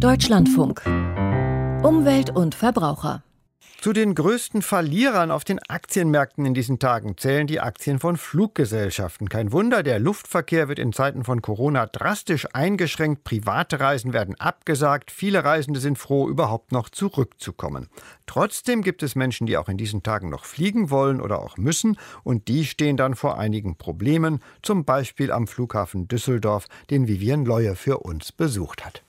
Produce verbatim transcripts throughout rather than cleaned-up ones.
Deutschlandfunk. Umwelt und Verbraucher. Zu den größten Verlierern auf den Aktienmärkten in diesen Tagen zählen die Aktien von Fluggesellschaften. Kein Wunder, der Luftverkehr wird in Zeiten von Corona drastisch eingeschränkt. Private Reisen werden abgesagt. Viele Reisende sind froh, überhaupt noch zurückzukommen. Trotzdem gibt es Menschen, die auch in diesen Tagen noch fliegen wollen oder auch müssen. Und die stehen dann vor einigen Problemen. Zum Beispiel am Flughafen Düsseldorf, den Vivian Leue für uns besucht hat.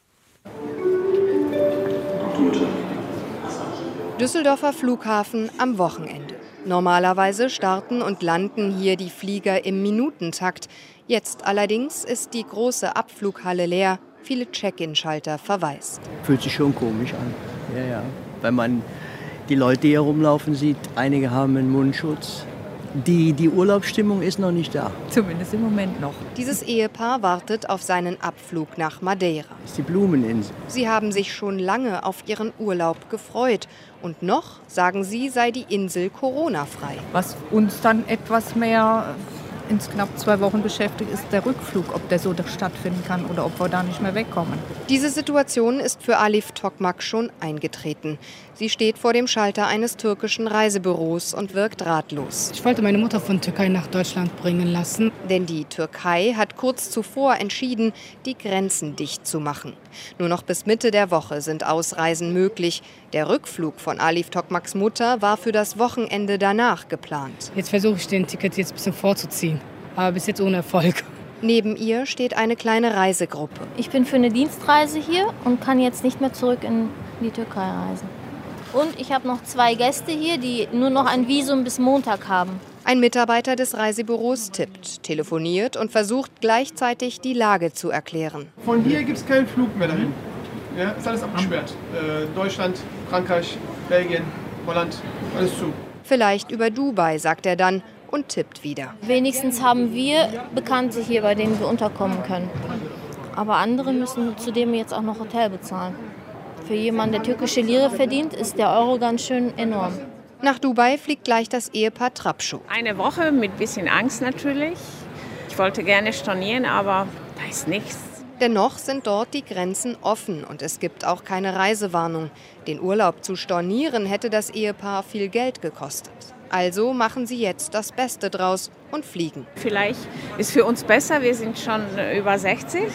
Düsseldorfer Flughafen am Wochenende. Normalerweise starten und landen hier die Flieger im Minutentakt. Jetzt allerdings ist die große Abflughalle leer, viele Check-in-Schalter verwaist. Fühlt sich schon komisch an, ja, ja. Wenn man die Leute hier rumlaufen sieht, einige haben einen Mundschutz. Die, die Urlaubsstimmung ist noch nicht da. Zumindest im Moment noch. Dieses Ehepaar wartet auf seinen Abflug nach Madeira. Das ist die Blumeninsel. Sie haben sich schon lange auf ihren Urlaub gefreut. Und noch, sagen sie, sei die Insel Corona-frei. Was uns dann etwas mehr ins knapp zwei Wochen beschäftigt, ist der Rückflug, ob der so stattfinden kann oder ob wir da nicht mehr wegkommen. Diese Situation ist für Alif Tokmak schon eingetreten. Sie steht vor dem Schalter eines türkischen Reisebüros und wirkt ratlos. Ich wollte meine Mutter von Türkei nach Deutschland bringen lassen. Denn die Türkei hat kurz zuvor entschieden, die Grenzen dicht zu machen. Nur noch bis Mitte der Woche sind Ausreisen möglich. Der Rückflug von Alif Tokmaks Mutter war für das Wochenende danach geplant. Jetzt versuche ich, den Ticket jetzt ein bisschen vorzuziehen, aber bis jetzt ohne Erfolg. Neben ihr steht eine kleine Reisegruppe. Ich bin für eine Dienstreise hier und kann jetzt nicht mehr zurück in die Türkei reisen. Und ich habe noch zwei Gäste hier, die nur noch ein Visum bis Montag haben. Ein Mitarbeiter des Reisebüros tippt, telefoniert und versucht gleichzeitig die Lage zu erklären. Von hier gibt es keinen Flug mehr dahin. Ja, ist alles abgesperrt. Äh, Deutschland, Frankreich, Belgien, Holland, alles zu. Vielleicht über Dubai, sagt er dann und tippt wieder. Wenigstens haben wir Bekannte hier, bei denen wir unterkommen können. Aber andere müssen zudem jetzt auch noch Hotel bezahlen. Für jemanden, der türkische Lire verdient, ist der Euro ganz schön enorm. Nach Dubai fliegt gleich das Ehepaar Trabschow. Eine Woche mit bisschen Angst natürlich. Ich wollte gerne stornieren, aber da ist nichts. Dennoch sind dort die Grenzen offen und es gibt auch keine Reisewarnung. Den Urlaub zu stornieren hätte das Ehepaar viel Geld gekostet. Also machen sie jetzt das Beste draus und fliegen. Vielleicht ist für uns besser, wir sind schon über sechzig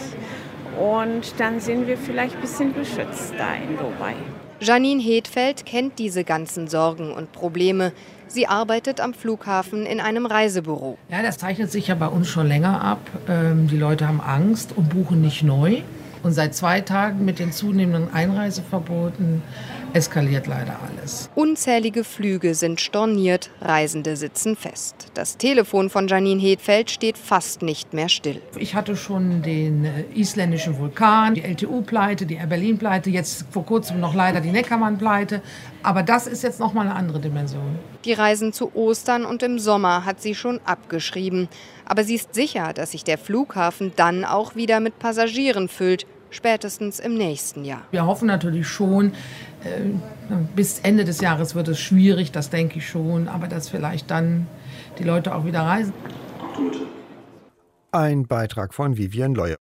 und dann sind wir vielleicht ein bisschen beschützt da in Dubai. Janine Hedfeld kennt diese ganzen Sorgen und Probleme. Sie arbeitet am Flughafen in einem Reisebüro. Ja, das zeichnet sich ja bei uns schon länger ab. Die Leute haben Angst und buchen nicht neu. Und seit zwei Tagen mit den zunehmenden Einreiseverboten eskaliert leider alles. Unzählige Flüge sind storniert, Reisende sitzen fest. Das Telefon von Janine Hedfeld steht fast nicht mehr still. Ich hatte schon den isländischen Vulkan, die L T U-Pleite, die Air Berlin-Pleite, jetzt vor kurzem noch leider die Neckermann-Pleite. Aber das ist jetzt nochmal eine andere Dimension. Die Reisen zu Ostern und im Sommer hat sie schon abgeschrieben. Aber sie ist sicher, dass sich der Flughafen dann auch wieder mit Passagieren füllt. Spätestens im nächsten Jahr. Wir hoffen natürlich schon, äh, bis Ende des Jahres wird es schwierig, das denke ich schon, aber dass vielleicht dann die Leute auch wieder reisen. Ein Beitrag von Vivian Leue.